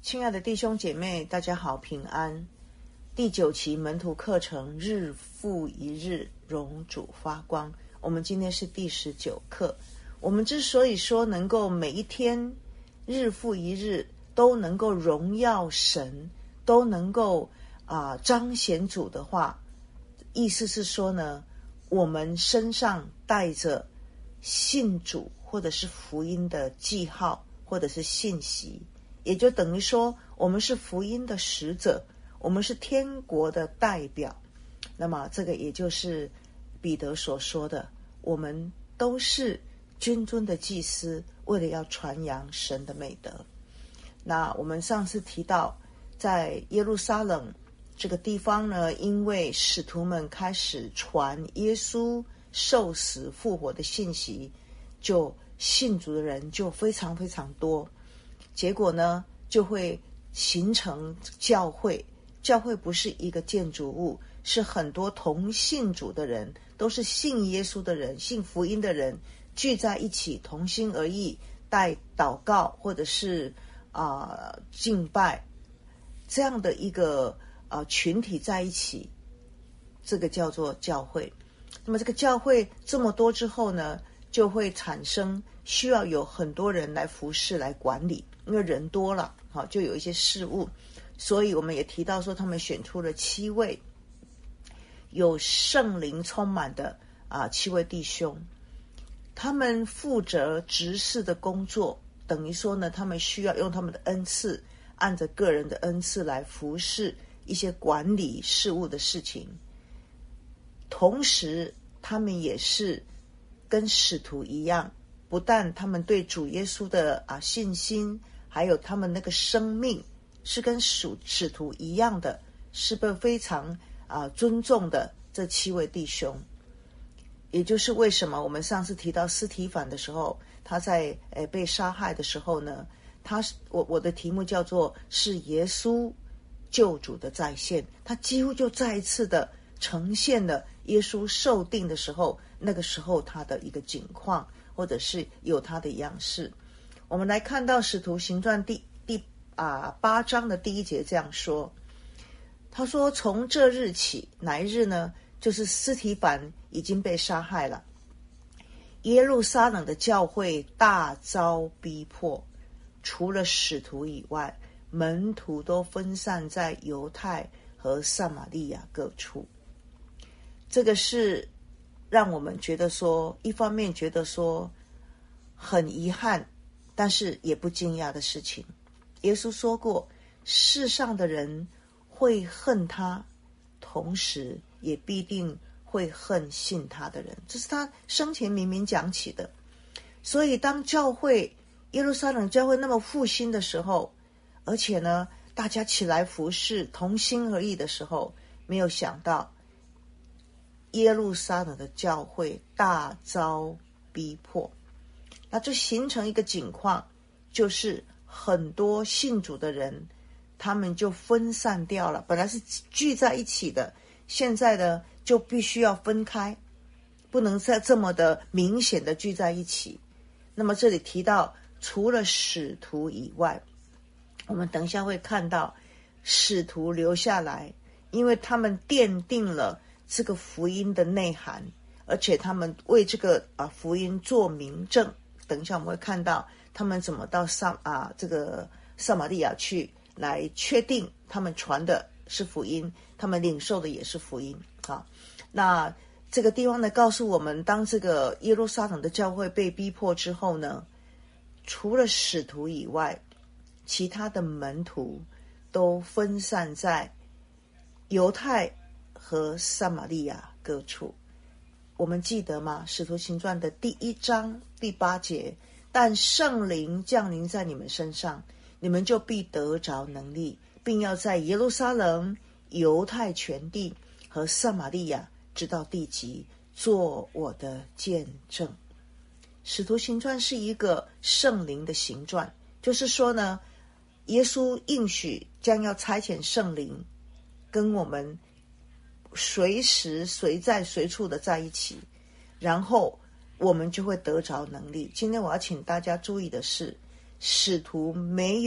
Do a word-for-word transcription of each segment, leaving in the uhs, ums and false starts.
亲爱的弟兄姐妹，大家好，平安。第九期门徒课程，日复一日，荣主发光。我们今天是第十九课。我们之所以说能够每一天日复一日都能够荣耀神，都能够啊、呃、彰显主的话，意思是说呢，我们身上带着信主或者是福音的记号，或者是信息，也就等于说我们是福音的使者，我们是天国的代表。那么这个也就是彼得所说的，我们都是君尊的祭司，为了要传扬神的美德。那我们上次提到，在耶路撒冷这个地方呢，因为使徒们开始传耶稣受死复活的信息，就信主的人就非常非常多，结果呢就会形成教会。教会不是一个建筑物，是很多同信主的人，都是信耶稣的人，信福音的人聚在一起，同心而意，带祷告或者是啊、呃、敬拜，这样的一个呃群体在一起，这个叫做教会。那么这个教会这么多之后呢，就会产生需要有很多人来服侍来管理，因为人多了，好，就有一些事务。所以我们也提到说，他们选出了七位有圣灵充满的啊七位弟兄，他们负责执事的工作，等于说呢，他们需要用他们的恩赐，按着个人的恩赐来服侍一些管理事务的事情。同时他们也是跟使徒一样，不但他们对主耶稣的啊信心，还有他们那个生命是跟使使徒一样的，是被非常啊尊重的这七位弟兄。也就是为什么我们上次提到司提反的时候，他在诶被杀害的时候呢，他我我的题目叫做是耶稣救主的再现，他几乎就再一次的呈现了耶稣受定的时候，那个时候他的一个景况，或者是有他的样式。我们来看到使徒行传第第啊八章的第一节这样说，他说从这日起，哪一日呢？就是司提反已经被杀害了，耶路撒冷的教会大遭逼迫，除了使徒以外，门徒都分散在犹太和撒玛利亚各处。这个是让我们觉得说，一方面觉得说很遗憾，但是也不惊讶的事情。耶稣说过，世上的人会恨他，同时也必定会恨信他的人，这是他生前明明讲起的。所以当教会耶路撒冷教会那么复兴的时候，而且呢大家起来服侍，同心合意的时候，没有想到耶路撒冷的教会大遭逼迫，那就形成一个景况，就是很多信主的人他们就分散掉了，本来是聚在一起的，现在呢就必须要分开，不能再这么的明显的聚在一起。那么这里提到除了使徒以外，我们等一下会看到使徒留下来，因为他们奠定了这个福音的内涵，而且他们为这个啊福音做明证。等一下我们会看到他们怎么到撒啊这个撒玛利亚去，来确定他们传的是福音，他们领受的也是福音啊。那这个地方呢，告诉我们，当这个耶路撒冷的教会被逼迫之后呢，除了使徒以外，其他的门徒都分散在犹太和撒玛利亚各处。我们记得吗？使徒行传的第一章第八节，但圣灵降临在你们身上，你们就必得着能力，并要在耶路撒冷、犹太全地和撒玛利亚直到地极做我的见证。使徒行传是一个圣灵的行传，就是说呢，耶稣应许将要差遣圣灵跟我们随时随在随处的在一起，然后我们就会得着能力。今天我要请大家注意的是，使徒没有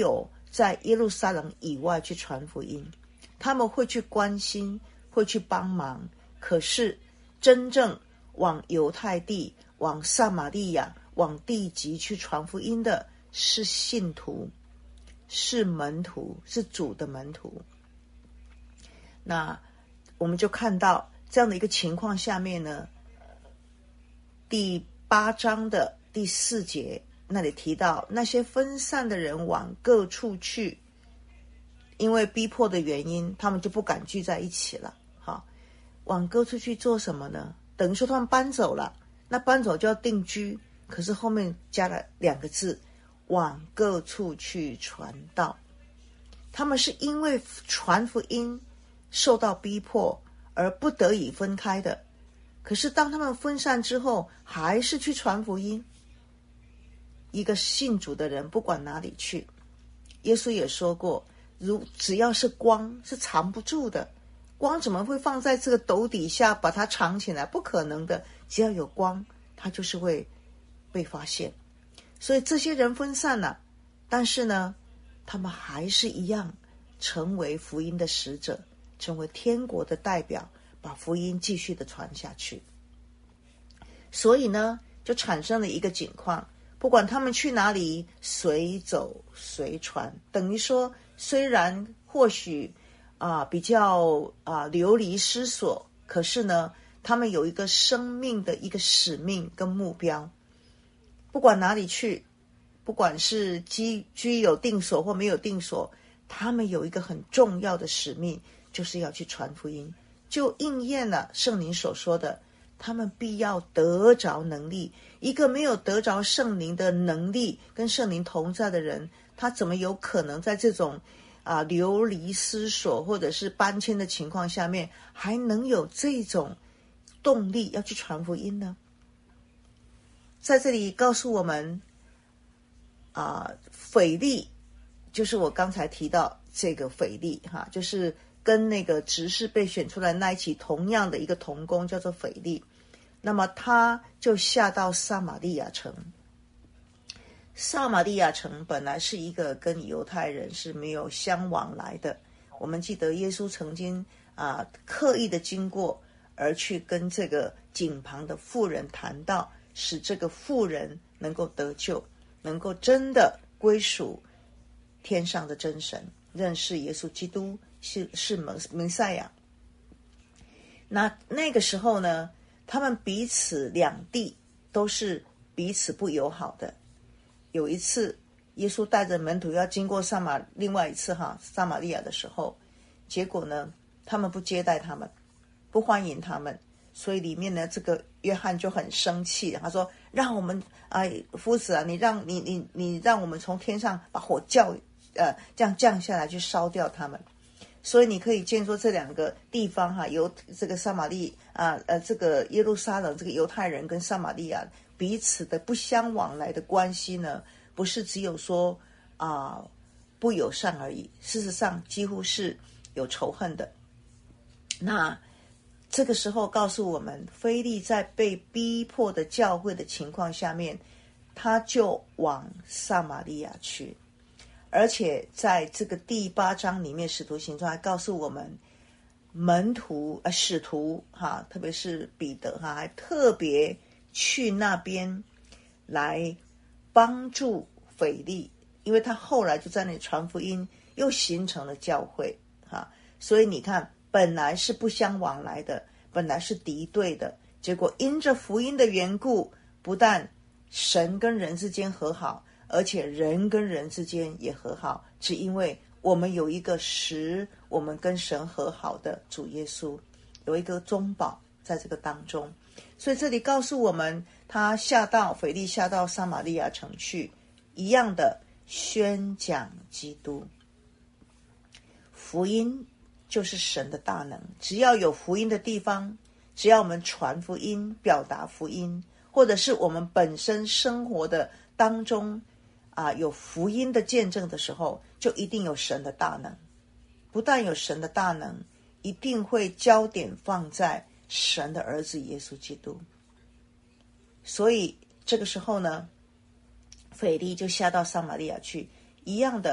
在耶路撒冷以外去传福音，他们会去关心，会去帮忙，可是真正往犹太地、往撒玛利亚、往地极去传福音的是信徒，是门徒，是主的门徒。那我们就看到这样的一个情况下面呢，第八章的第四节那里提到，那些分散的人往各处去，因为逼迫的原因，他们就不敢聚在一起了。好，往各处去做什么呢？等于说他们搬走了，那搬走就要定居，可是后面加了两个字，往各处去传道。他们是因为传福音受到逼迫而不得已分开的，可是当他们分散之后，还是去传福音。一个信主的人不管哪里去，耶稣也说过，如只要是光是藏不住的，光怎么会放在这个斗底下把它藏起来？不可能的，只要有光，它就是会被发现。所以这些人分散了，但是呢，他们还是一样成为福音的使者，成为天国的代表，把福音继续的传下去。所以呢，就产生了一个景况，不管他们去哪里，随走随传，等于说虽然或许啊、呃、比较啊、呃、流离失所，可是呢，他们有一个生命的一个使命跟目标，不管哪里去，不管是居居有定所或没有定所，他们有一个很重要的使命，就是要去传福音，就应验了圣灵所说的，他们必要得着能力。一个没有得着圣灵的能力跟圣灵同在的人，他怎么有可能在这种啊流离失所或者是搬迁的情况下面，还能有这种动力要去传福音呢？在这里告诉我们啊，腓利就是我刚才提到这个腓利哈，就是跟那个执事被选出来那一起同样的一个同工，叫做腓利。那么他就下到撒玛利亚城。撒玛利亚城本来是一个跟犹太人是没有相往来的。我们记得耶稣曾经啊刻意的经过，而去跟这个井旁的妇人谈道，使这个妇人能够得救，能够真的归属天上的真神，认识耶稣基督是是弥赛亚。那那个时候呢，他们彼此两地都是彼此不友好的。有一次耶稣带着门徒要经过撒玛另外一次哈撒玛利亚的时候，结果呢他们不接待他们，不欢迎他们，所以里面呢这个约翰就很生气，他说让我们啊、呃、夫子啊，你让你你你让我们从天上把火叫呃这样降下来去烧掉他们。所以你可以见说这两个地方哈，由这个撒玛利啊呃这个耶路撒冷这个犹太人跟撒玛利亚彼此的不相往来的关系呢，不是只有说啊、呃、不友善而已，事实上几乎是有仇恨的。那这个时候告诉我们，腓利在被逼迫的教会的情况下面，他就往撒玛利亚去。而且在这个第八章里面，使徒行传还告诉我们，门徒呃使徒哈，特别是彼得哈，还特别去那边来帮助腓利，因为他后来就在那里传福音，又形成了教会哈。所以你看，本来是不相往来的，本来是敌对的，结果因着福音的缘故，不但神跟人之间和好，而且人跟人之间也和好，只因为我们有一个使我们跟神和好的主耶稣，有一个中保在这个当中。所以这里告诉我们，他下到腓利下到撒玛利亚城去，一样的宣讲基督。福音就是神的大能，只要有福音的地方，只要我们传福音表达福音，或者是我们本身生活的当中啊，有福音的见证的时候，就一定有神的大能。不但有神的大能，一定会焦点放在神的儿子耶稣基督。所以这个时候呢，腓利就下到撒玛利亚去，一样的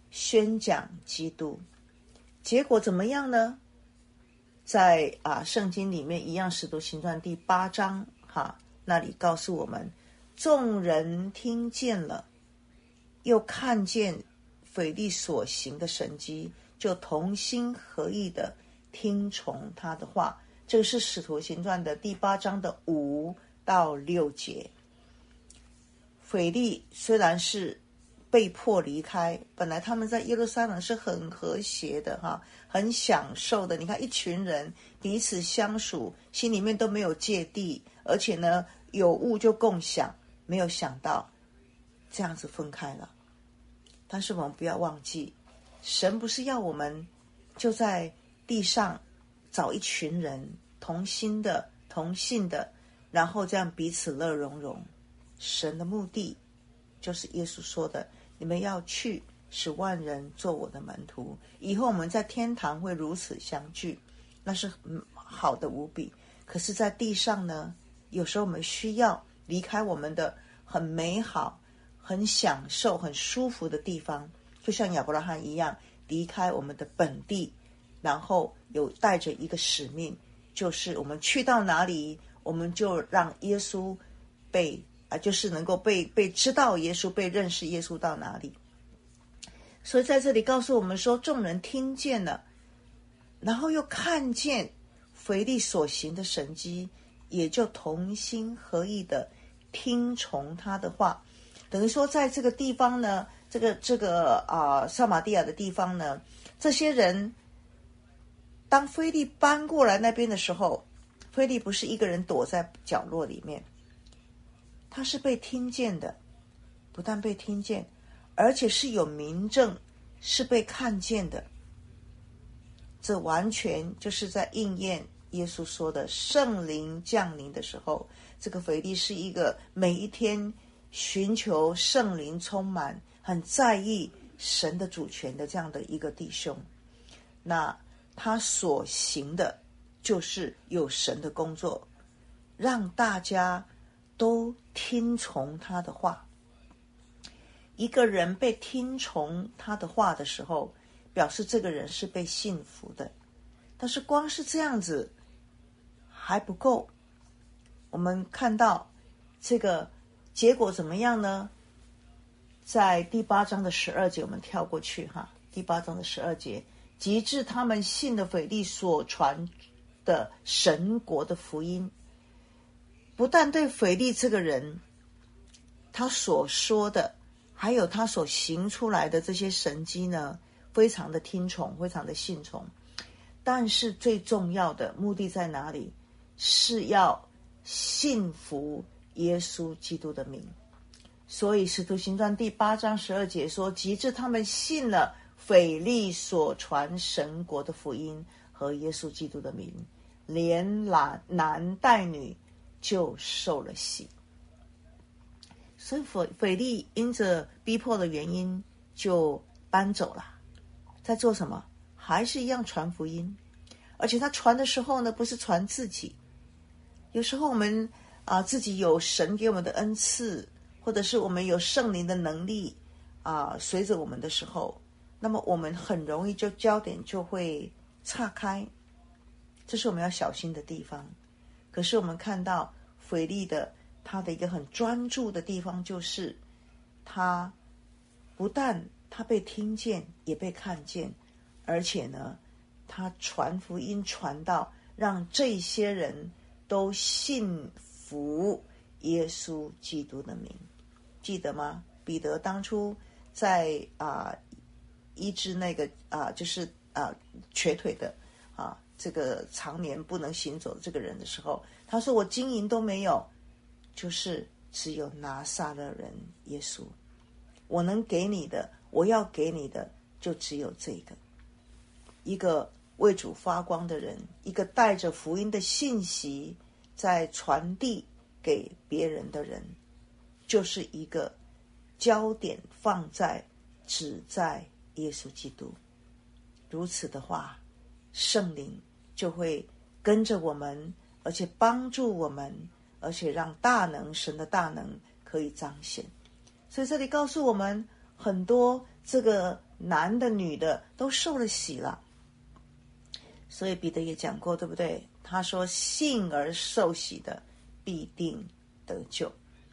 宣讲基督。结果怎么样呢？在啊圣经里面一样，使徒行传第八章哈，那里告诉我们，众人听见了，又看见腓力所行的神迹，就同心合意的听从他的话。这个是使徒行传的第八章的五到六节。腓力虽然是被迫离开，本来他们在耶路撒冷是很和谐的哈，很享受的。你看一群人彼此相属，心里面都没有芥蒂，而且呢有物就共享，没有想到这样子分开了。但是我们不要忘记，神不是要我们就在地上找一群人同心的同性的，然后这样彼此乐融融。神的目的就是耶稣说的，你们要去使万人做我的门徒，以后我们在天堂会如此相聚，那是好的无比。可是在地上呢，有时候我们需要离开我们的很美好很享受很舒服的地方，就像亚伯拉罕一样，离开我们的本地，然后有带着一个使命，就是我们去到哪里，我们就让耶稣被啊，就是能够被被知道耶稣，被认识耶稣到哪里。所以在这里告诉我们说，众人听见了，然后又看见腓力所行的神迹，也就同心合意的听从他的话。等于说在这个地方呢，这个这个啊、呃、撒玛利亚的地方呢，这些人当腓力搬过来那边的时候，腓力不是一个人躲在角落里面，他是被听见的，不但被听见，而且是有明证，是被看见的。这完全就是在应验耶稣说的，圣灵降临的时候，这个腓力是一个每一天寻求圣灵充满，很在意神的主权的这样的一个弟兄。那他所行的就是有神的工作，让大家都听从他的话。一个人被听从他的话的时候，表示这个人是被信服的。但是光是这样子还不够，我们看到这个结果怎么样呢？在第八章的十二节，我们跳过去哈。第八章的十二节，及至他们信的腓力所传的神国的福音，不但对腓力这个人他所说的，还有他所行出来的这些神迹呢，非常的听从，非常的信从。但是最重要的目的在哪里？是要信服耶稣基督的名。所以使徒行传第八章十二节说，及至他们信了腓力所传神国的福音和耶稣基督的名，连男男带女就受了洗。所以腓腓力因着逼迫的原因就搬走了，在做什么？还是一样传福音。而且他传的时候呢，不是传自己。有时候我们啊、呃、自己有神给我们的恩赐，或者是我们有圣灵的能力啊、呃，随着我们的时候，那么我们很容易就焦点就会岔开，这是我们要小心的地方。可是我们看到腓力的他的一个很专注的地方，就是他不但他被听见，也被看见，而且呢，他传福音传到让这些人都信服耶稣基督的名。记得吗？彼得当初在啊、呃、医治那个啊、呃、就是啊、呃、瘸腿的啊这个常年不能行走的这个人的时候，他说我金银都没有，就是只有拿撒勒人耶稣，我能给你的，我要给你的就只有这个。一个为主发光的人，一个带着福音的信息在传递给别人的人，就是一个焦点放在只在耶稣基督。如此的话，圣灵就会跟着我们，而且帮助我们，而且让大能神的大能可以彰显。所以这里告诉我们很多这个男的女的都受了洗了。所以彼得也讲过，对不对？他说信而受洗的必定得救。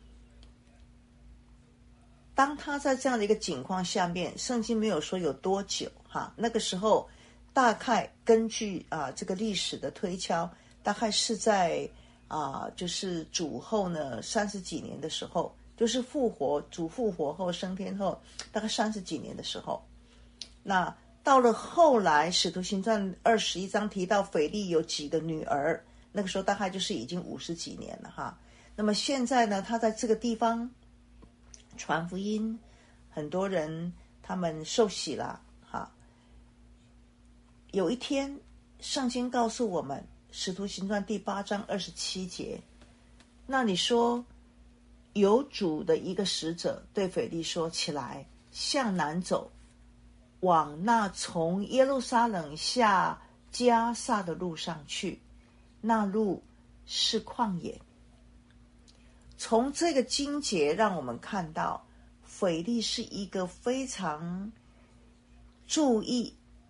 当他在这样的一个情况下面，圣经没有说有多久哈，那个时候大概根据啊这个历史的推敲，大概是在啊就是主后呢三十几年的时候，就是复活主复活后升天后大概三十几年的时候。那到了后来使徒行传二十一章提到腓利有几个女儿，那个时候大概就是已经五十几年了哈。那么现在呢，他在这个地方传福音，很多人他们受洗了哈。有一天圣经告诉我们使徒行传第八章二十七节，那里说有主的一个使者对腓利说，起来向南走，往那从耶路撒冷下迦萨的路上去，那路是旷野。从这个经节让我们看到腓利是一个非常注意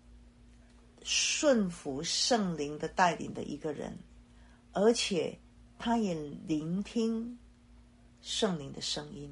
顺服圣灵的带领的一个人，而且他也聆听圣灵的声音。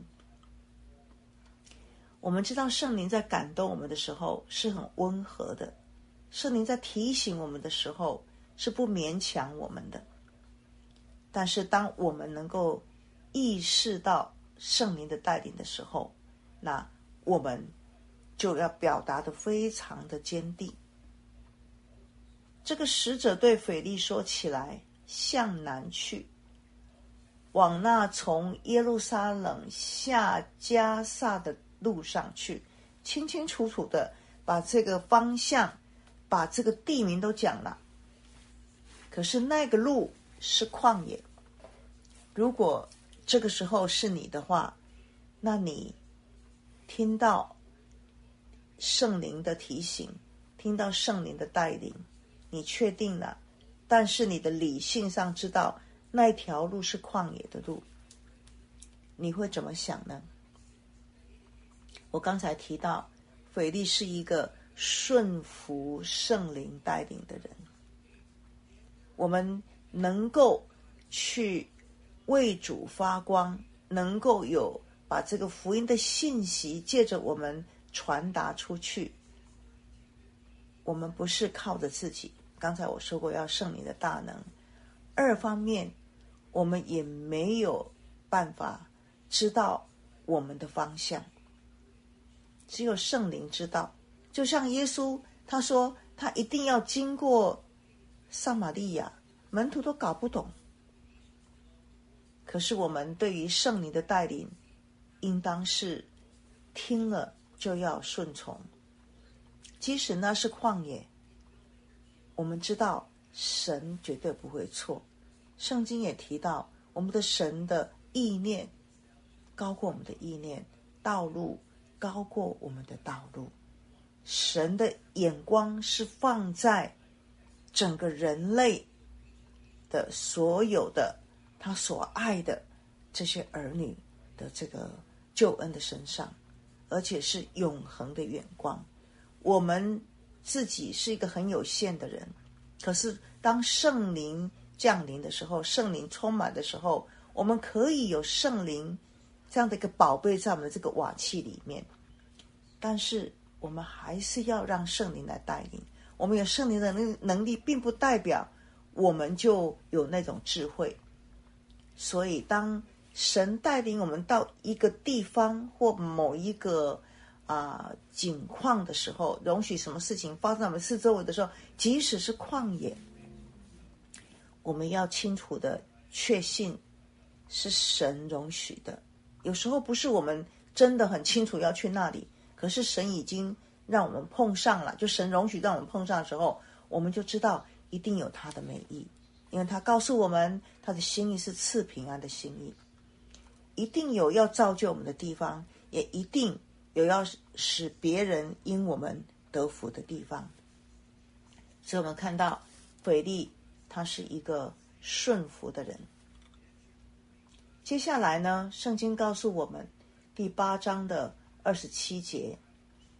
我们知道圣灵在感动我们的时候是很温和的，圣灵在提醒我们的时候是不勉强我们的。但是当我们能够意识到圣灵的带领的时候，那我们就要表达得非常的坚定。这个使者对腓利说，起来向南去，往那从耶路撒冷下迦萨的路上去，清清楚楚的把这个方向把这个地名都讲了。可是那个路是旷野，如果这个时候是你的话，那你听到圣灵的提醒，听到圣灵的带领，你确定了，但是你的理性上知道那条路是旷野的路，你会怎么想呢？我刚才提到腓利是一个顺服圣灵带领的人，我们能够去为主发光，能够有把这个福音的信息借着我们传达出去。我们不是靠着自己，刚才我说过要圣灵的大能。二方面，我们也没有办法知道我们的方向，只有圣灵知道。就像耶稣他说他一定要经过撒玛利亚，门徒都搞不懂。可是我们对于圣灵的带领，应当是听了就要顺从。即使那是旷野，我们知道神绝对不会错。圣经也提到，我们的神的意念高过我们的意念，道路高过我们的道路。神的眼光是放在整个人类的所有的他所爱的这些儿女的这个救恩的身上，而且是永恒的眼光。我们自己是一个很有限的人，可是当圣灵降临的时候，圣灵充满的时候，我们可以有圣灵这样的一个宝贝在我们的这个瓦器里面。但是我们还是要让圣灵来带领。我们有圣灵的能力并不代表我们就有那种智慧。所以当神带领我们到一个地方或某一个啊、呃、景况的时候，容许什么事情发生在我们四周围的时候，即使是旷野，我们要清楚的确信是神容许的。有时候不是我们真的很清楚要去那里，可是神已经让我们碰上了，就神容许让我们碰上的时候，我们就知道一定有他的美意，因为他告诉我们他的心意是赐平安的心意，一定有要造就我们的地方，也一定有要使别人因我们得福的地方。所以我们看到腓利他是一个顺服的人。接下来呢，圣经告诉我们第八章的二十七节，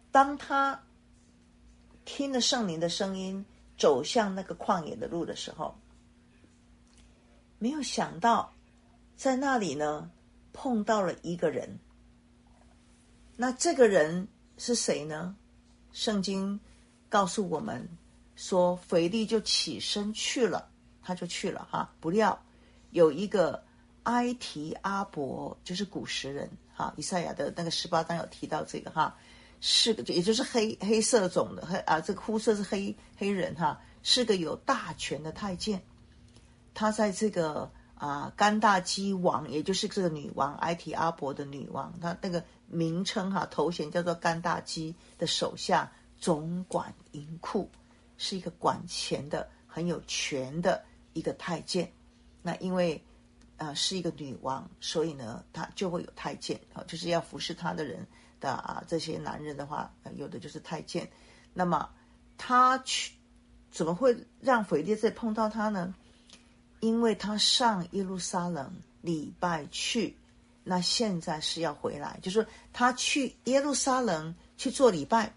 当他听了圣灵的声音，走向那个旷野的路的时候，没有想到在那里呢碰到了一个人。那这个人是谁呢？圣经告诉我们说，腓利就起身去了，他就去了哈。不料有一个埃提阿伯，就是古时人哈，以赛亚的那个十八章有提到这个哈，是个也就是黑黑色种的黑啊，这个肤色是黑黑人哈，是个有大权的太监。他在这个啊甘大基王，也就是这个女王埃提阿伯的女王，他那个名称哈头衔叫做甘大基的手下总管银库，是一个管钱的很有权的一个太监。那因为呃是一个女王，所以呢他就会有太监，就是要服侍他的人的啊这些男人的话，有的就是太监。那么他去怎么会让腓利再碰到他呢？因为他上耶路撒冷礼拜去，那现在是要回来，就是说他去耶路撒冷去做礼拜。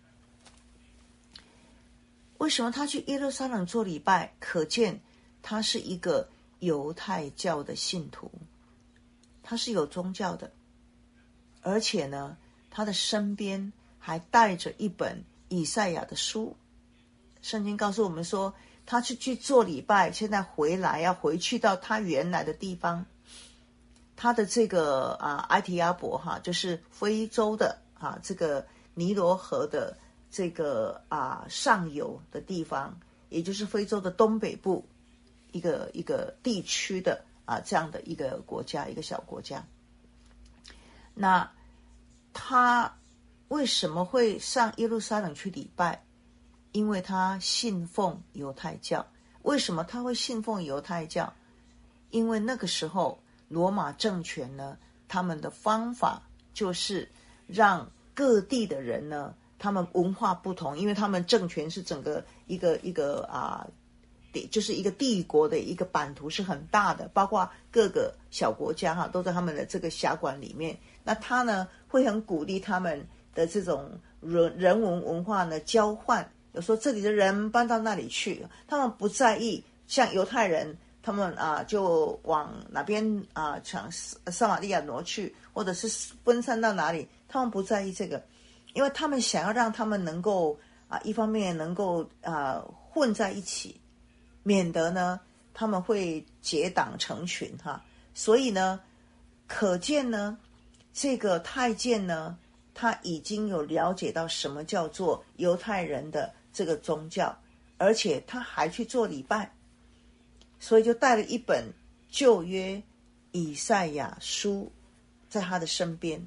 为什么他去耶路撒冷做礼拜？可见他是一个犹太教的信徒，他是有宗教的，而且呢他的身边还带着一本以赛亚的书。圣经告诉我们说，他去去做礼拜，现在回来要回去到他原来的地方。他的这个啊埃提阿伯哈，就是非洲的啊这个尼罗河的这个啊上游的地方，也就是非洲的东北部一个一个地区的啊这样的一个国家，一个小国家。那他为什么会上耶路撒冷去礼拜？因为他信奉犹太教。为什么他会信奉犹太教？因为那个时候罗马政权呢，他们的方法就是让各地的人呢，他们文化不同，因为他们政权是整个一个一个啊，就是一个帝国的一个版图是很大的，包括各个小国家哈，都在他们的这个辖管里面。那他呢，会很鼓励他们的这种人人文文化呢交换。有时候这里的人搬到那里去，他们不在意，像犹太人他们啊就往哪边啊向撒玛利亚挪去，或者是分散到哪里，他们不在意这个，因为他们想要让他们能够啊一方面能够啊混在一起，免得呢他们会结党成群哈。所以呢可见呢这个太监呢他已经有了解到什么叫做犹太人的这个宗教，而且他还去做礼拜，所以就带了一本旧约以赛亚书在他的身边。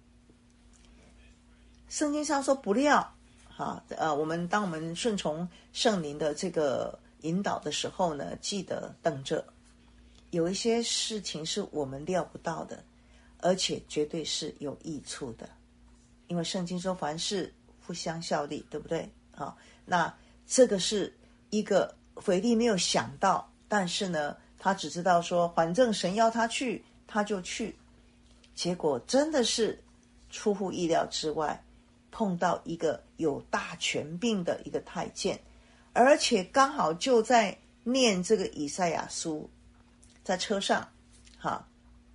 圣经上说，不料啊，呃，我们当我们顺从圣灵的这个引导的时候呢，记得等着，有一些事情是我们料不到的，而且绝对是有益处的，因为圣经说凡事互相效力，对不对？啊，那这个是一个腓利没有想到，但是呢他只知道说反正神要他去他就去，结果真的是出乎意料之外，碰到一个有大权柄的一个太监，而且刚好就在念这个以赛亚书，在车上哈。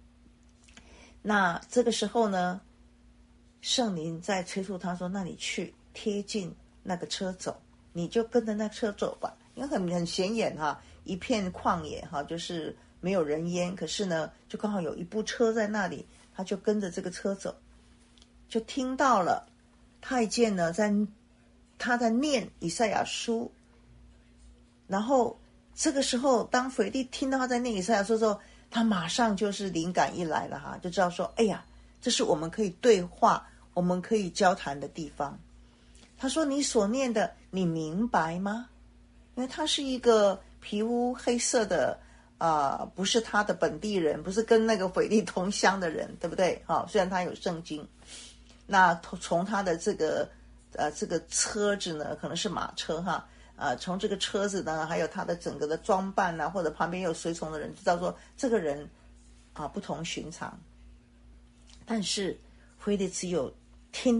那这个时候呢圣灵在催促他说，那你去贴近那个车走，你就跟着那车走吧，因为很很显眼哈，一片旷野哈，就是没有人烟，可是呢就刚好有一部车在那里，他就跟着这个车走，就听到了太监呢在他在念以赛亚书。然后这个时候当腓利听到他在念以赛亚书的时候，他马上就是灵感一来了哈，就知道说哎呀，这是我们可以对话我们可以交谈的地方。他说，你所念的你明白吗？因为他是一个皮肤黑色的啊、呃，不是他的本地人，不是跟那个腓利同乡的人，对不对？啊、哦，虽然他有圣经，那从他的这个呃这个车子呢，可能是马车哈，呃，从这个车子呢，还有他的整个的装扮啊，或者旁边有随从的人，知道说这个人啊不同寻常。但是腓利只有听到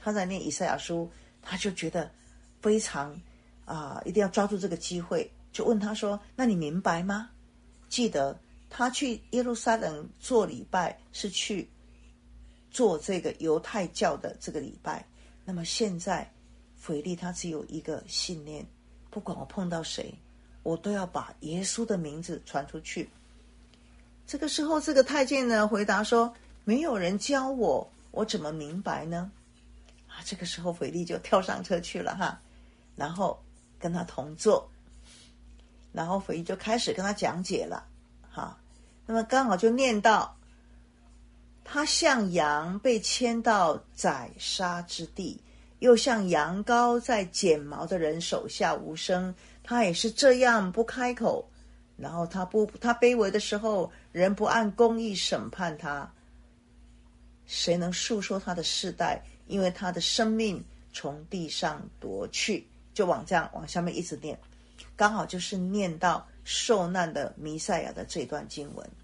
他在念以赛亚书，他就觉得非常啊、呃，一定要抓住这个机会，就问他说：“那你明白吗？”记得他去耶路撒冷做礼拜，是去做这个犹太教的这个礼拜。那么现在腓利他只有一个信念，不管我碰到谁，我都要把耶稣的名字传出去。这个时候这个太监呢回答说：“没有人教我，我怎么明白呢？”啊，这个时候腓利就跳上车去了哈，然后跟他同坐，然后腓利就开始跟他讲解了哈。那么刚好就念到，他像羊被牵到宰杀之地，又像羊羔在剪毛的人手下无声，他也是这样不开口。然后他不他卑微的时候，人不按公义审判他，谁能述说他的世代？因为他的生命从地上夺去，就往这样往下面一直念，刚好就是念到受难的弥赛亚的这段经文。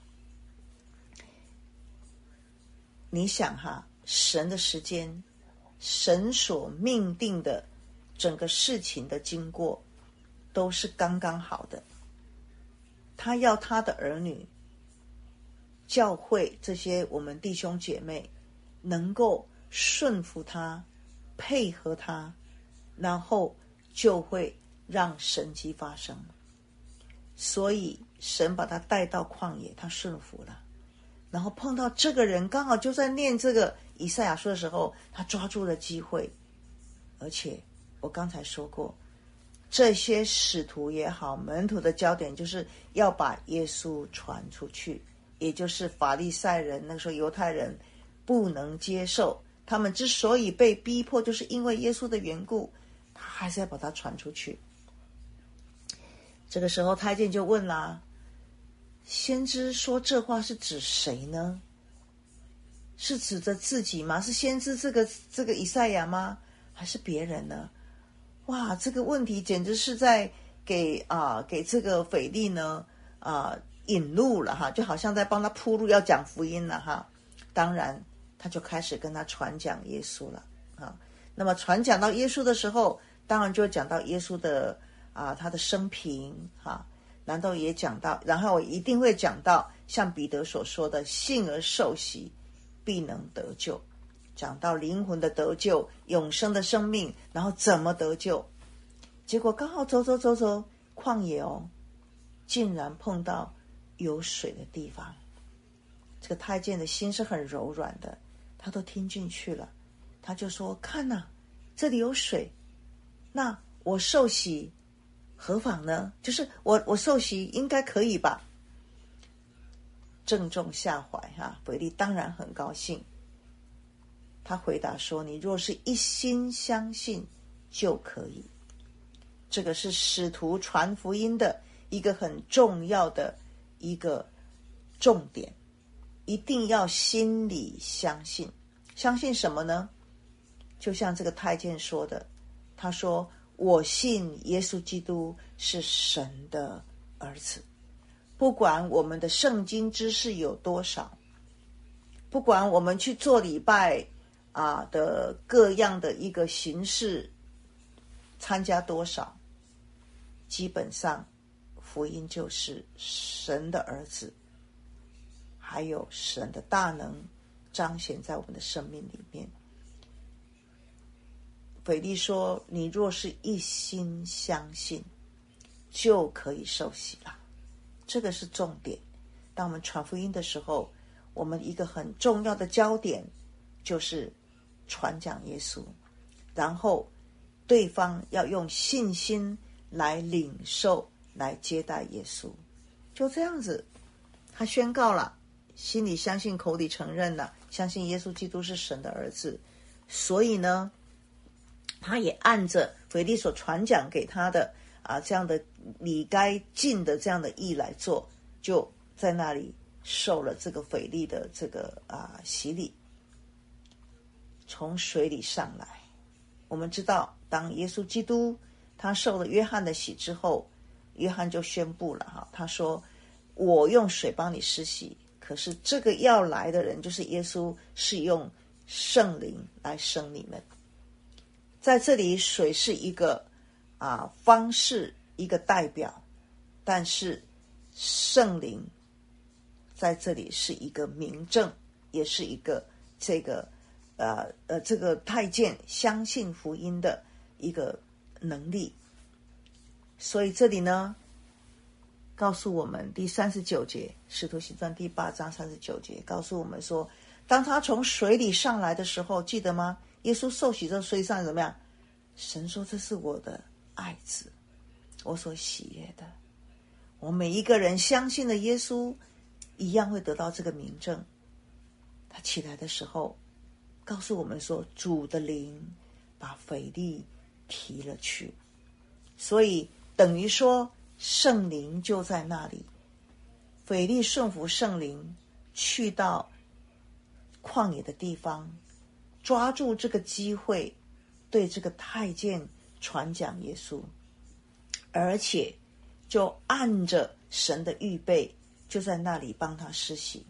你想哈，神的时间，神所命定的整个事情的经过都是刚刚好的。他要他的儿女教会这些我们弟兄姐妹能够顺服他，配合他，然后就会让神迹发生。所以神把他带到旷野，他顺服了，然后碰到这个人刚好就在念这个以赛亚书的时候，他抓住了机会。而且我刚才说过，这些使徒也好，门徒的焦点就是要把耶稣传出去，也就是法利赛人那个时候犹太人不能接受，他们之所以被逼迫，就是因为耶稣的缘故，他还是要把它传出去。这个时候太监就问啦：先知说这话是指谁呢？是指着自己吗？是先知这个这个以赛亚吗？还是别人呢？哇，这个问题简直是在给啊、呃、给这个腓利呢啊、呃、引路了哈，就好像在帮他铺路，要讲福音了哈。当然，他就开始跟他传讲耶稣了啊。那么传讲到耶稣的时候，当然就讲到耶稣的啊、呃、他的生平哈，难道也讲到，然后一定会讲到像彼得所说的，信而受洗，必能得救。讲到灵魂的得救，永生的生命，然后怎么得救？结果刚好走走走走旷野哦，竟然碰到有水的地方。这个太监的心是很柔软的，他都听进去了。他就说：看哪、啊，这里有水，那我受洗何妨呢？就是我我受洗应该可以吧？正中下怀哈，腓利当然很高兴。他回答说：你若是一心相信就可以。这个是使徒传福音的一个很重要的一个重点，一定要心里相信。相信什么呢？就像这个太监说的，他说：我信耶稣基督是神的儿子。不管我们的圣经知识有多少，不管我们去做礼拜啊的各样的一个形式参加多少，基本上福音就是神的儿子，还有神的大能彰显在我们的生命里面。腓利说：你若是一心相信就可以受洗了。这个是重点。当我们传福音的时候，我们一个很重要的焦点就是传讲耶稣，然后对方要用信心来领受，来接待耶稣。就这样子，他宣告了，心里相信，口里承认了，相信耶稣基督是神的儿子。所以呢，他也按着腓利所传讲给他的啊这样的理该尽的这样的义来做，就在那里受了这个腓利的这个啊洗礼，从水里上来。我们知道，当耶稣基督他受了约翰的洗之后，约翰就宣布了哈，他说：我用水帮你施洗，可是这个要来的人就是耶稣，是用圣灵来生你们。 在这里水是一个啊方式，一个代表，但是圣灵在这里是一个明证，也是一个这个呃呃这个太监相信福音的一个能力。所以这里呢告诉我们第三十九节，使徒行传第八章三十九节告诉我们说，当他从水里上来的时候，记得吗？耶稣受洗之后水上怎么样？神说这是我的爱子，我所喜悦的。我每一个人相信了耶稣一样会得到这个明证。他起来的时候告诉我们说，主的灵把腓利提了去，所以等于说圣灵就在那里。腓利顺服圣灵去到旷野的地方，抓住这个机会对这个太监传讲耶稣，而且就按着神的预备就在那里帮他施洗。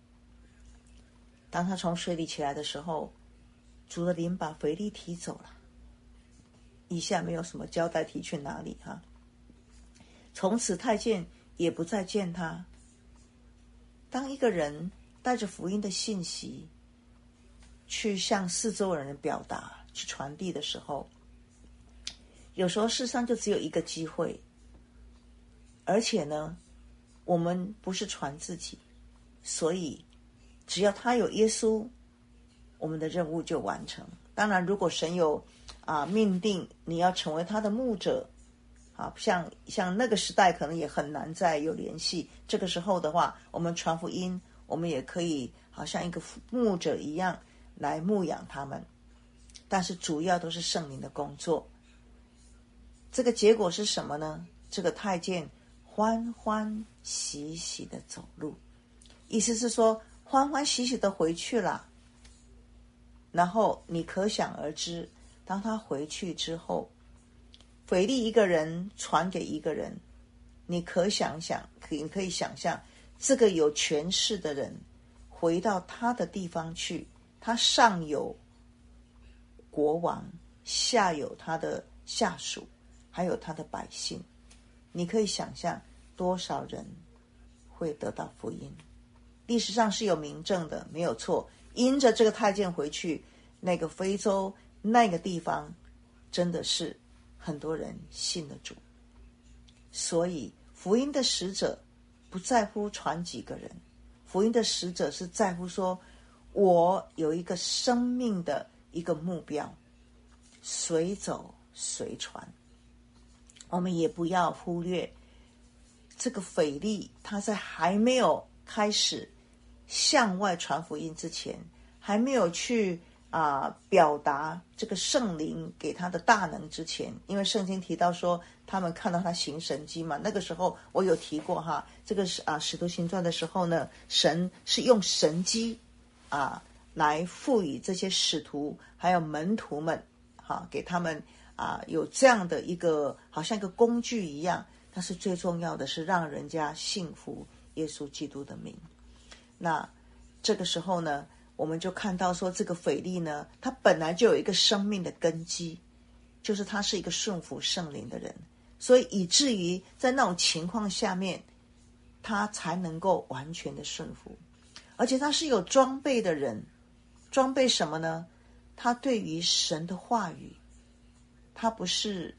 当他从水里起来的时候，主的灵把腓利提走了，以下没有什么交代提去哪里哈。从此太监也不再见他。当一个人带着福音的信息去向四周人表达，去传递的时候，有时候世上就只有一个机会，而且呢我们不是传自己，所以只要他有耶稣，我们的任务就完成。当然如果神有啊命定你要成为他的牧者啊，像像那个时代可能也很难再有联系，这个时候的话我们传福音，我们也可以好像一个牧者一样来牧养他们，但是主要都是圣灵的工作。这个结果是什么呢？这个太监欢欢喜喜的走路，意思是说欢欢喜喜的回去了。然后你可想而知，当他回去之后，腓利一个人传给一个人，你可想想，你可以想象这个有权势的人回到他的地方去，他上有国王，下有他的下属，还有他的百姓，你可以想象多少人会得到福音。历史上是有明证的，没有错，因着这个太监回去，那个非洲那个地方真的是很多人信了主。所以福音的使者不在乎传几个人，福音的使者是在乎说我有一个生命的一个目标，随走随传。我们也不要忽略这个腓利，他在还没有开始向外传福音之前，还没有去啊、呃、表达这个圣灵给他的大能之前，因为圣经提到说他们看到他行神迹嘛，那个时候我有提过哈，这个是啊使徒行传的时候呢，神是用神迹啊来赋予这些使徒还有门徒们哈，给他们啊有这样的一个好像一个工具一样，但是最重要的是让人家信服耶稣基督的名。那这个时候呢，我们就看到说这个腓利呢，他本来就有一个生命的根基，就是他是一个顺服圣灵的人，所以以至于在那种情况下面，他才能够完全的顺服。而且他是有装备的人，装备什么呢？他对于神的话语，他不是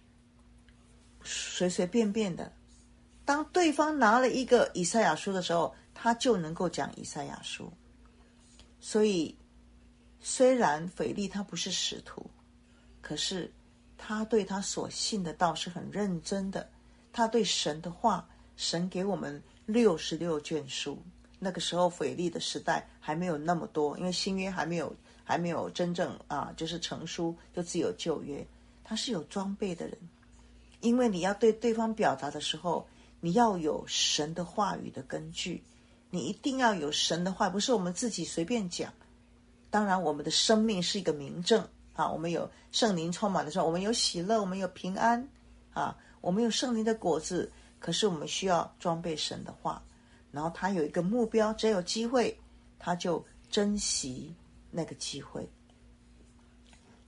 随随便便的。当对方拿了一个以赛亚书的时候，他就能够讲以赛亚书。所以虽然腓利他不是使徒，可是他对他所信的道是很认真的。他对神的话，神给我们六十六卷书，那个时候腓利的时代还没有那么多，因为新约还没有还没有真正啊，就是成书，就只有旧约。他是有装备的人，因为你要对对方表达的时候，你要有神的话语的根据，你一定要有神的话，不是我们自己随便讲。当然我们的生命是一个明证啊，我们有圣灵充满的时候，我们有喜乐，我们有平安啊，我们有圣灵的果子，可是我们需要装备神的话，然后他有一个目标，只要有机会他就珍惜那个机会。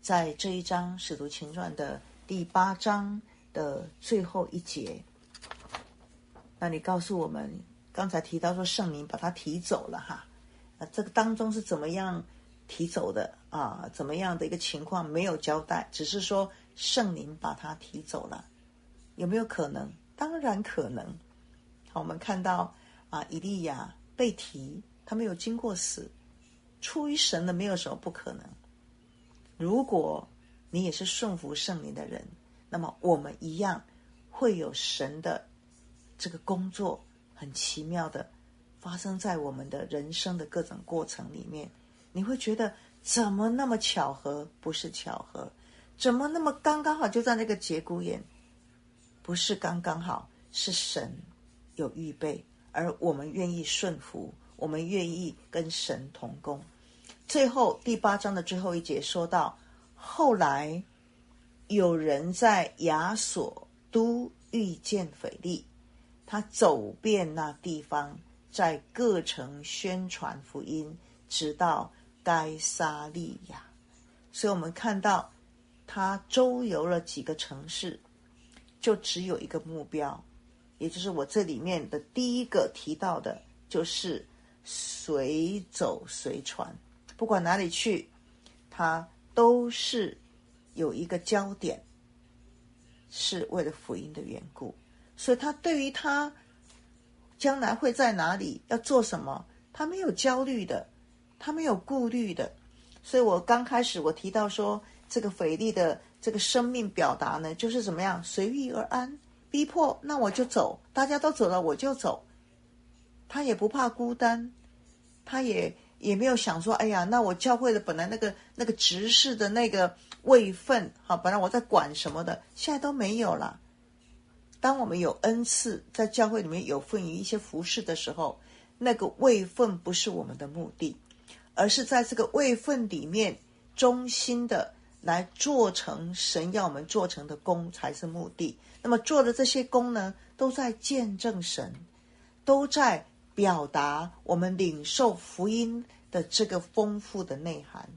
在这一章《使徒行传》的第八章的最后一节，那你告诉我们，刚才提到说圣灵把他提走了哈，啊，这个当中是怎么样提走的啊？怎么样的一个情况没有交代，只是说圣灵把他提走了，有没有可能？当然可能。好，我们看到啊，以利亚被提，他没有经过死，出于神的没有什么不可能。如果你也是顺服圣灵的人，那么我们一样会有神的这个工作很奇妙的发生在我们的人生的各种过程里面。你会觉得怎么那么巧合？不是巧合。怎么那么刚刚好就在那个节骨眼？不是刚刚好，是神有预备，而我们愿意顺服，我们愿意跟神同工。最后第八章的最后一节说到，后来有人在亚索都遇见腓利，他走遍那地方，在各城宣传福音，直到该撒利亚。所以我们看到他周游了几个城市，就只有一个目标，也就是我这里面的第一个提到的，就是随走随传。不管哪里去，他都是有一个焦点，是为了福音的缘故。所以他对于他将来会在哪里，要做什么，他没有焦虑的，他没有顾虑的。所以我刚开始我提到说，这个腓利的这个生命表达呢，就是怎么样，随遇而安。逼迫那我就走，大家都走了我就走。他也不怕孤单，他也也没有想说，哎呀，那我教会的本来那个那个执事的那个位分，好，本来我在管什么的，现在都没有了。当我们有恩赐，在教会里面有份于一些服事的时候，那个位分不是我们的目的，而是在这个位分里面忠心的来做成神要我们做成的功才是目的。那么做的这些功呢，都在见证神，都在表达我们领受福音的这个丰富的内涵。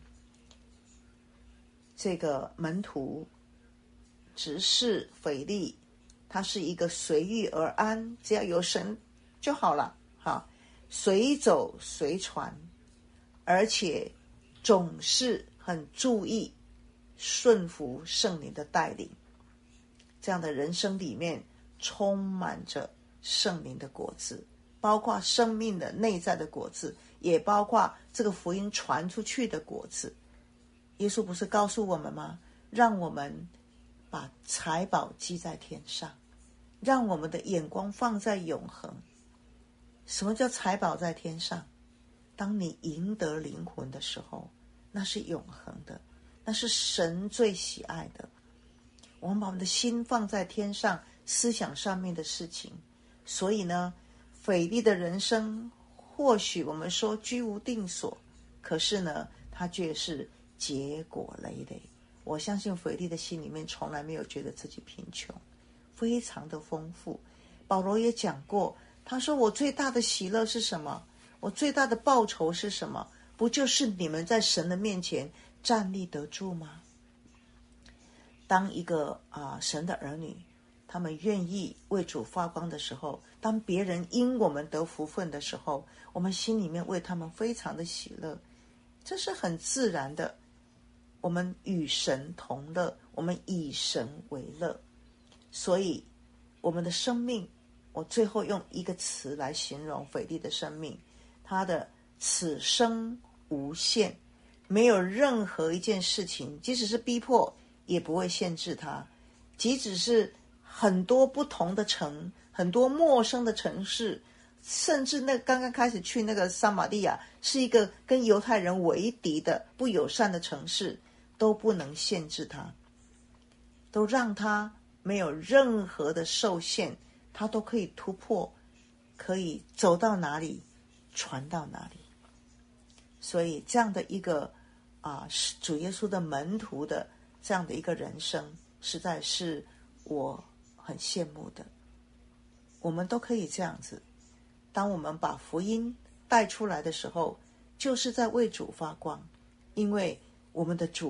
这个门徒执事腓利，他是一个随遇而安，只要有神就好了，好，随走随传，而且总是很注意顺服圣灵的带领。这样的人生里面充满着圣灵的果子，包括生命的内在的果子，也包括这个福音传出去的果子。耶稣不是告诉我们吗？让我们把财宝积在天上，让我们的眼光放在永恒。什么叫财宝在天上？当你赢得灵魂的时候，那是永恒的，那是神最喜爱的。我们把我们的心放在天上，思想上面的事情。所以呢，腓利的人生或许我们说居无定所，可是呢，他却是结果累累。我相信腓利的心里面从来没有觉得自己贫穷，非常的丰富。保罗也讲过，他说我最大的喜乐是什么？我最大的报酬是什么？不就是你们在神的面前站立得住吗？当一个啊、呃、神的儿女，他们愿意为主发光的时候，当别人因我们得福分的时候，我们心里面为他们非常的喜乐，这是很自然的。我们与神同乐，我们以神为乐。所以我们的生命，我最后用一个词来形容腓利的生命，他的此生无限，没有任何一件事情，即使是逼迫也不会限制他，即使是很多不同的城，很多陌生的城市，甚至那刚刚开始去那个撒玛利亚，是一个跟犹太人为敌的不友善的城市，都不能限制他，都让他没有任何的受限，他都可以突破，可以走到哪里传到哪里。所以这样的一个啊，主耶稣的门徒的这样的一个人生，实在是我很羡慕的。我们都可以这样子，当我们把福音带出来的时候，就是在为主发光，因为我们的主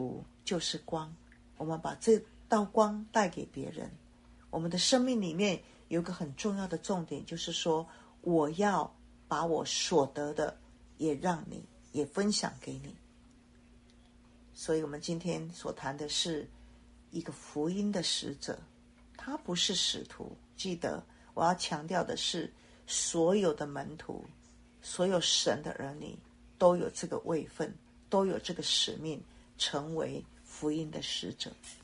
就是光，我们把这道光带给别人。我们的生命里面有一个很重要的重点，就是说我要把我所得的也让你，也分享给你。所以我们今天所谈的是一个福音的使者，他不是使徒。记得我要强调的是，所有的门徒，所有神的儿女都有这个位分，都有这个使命，成为福音的使者。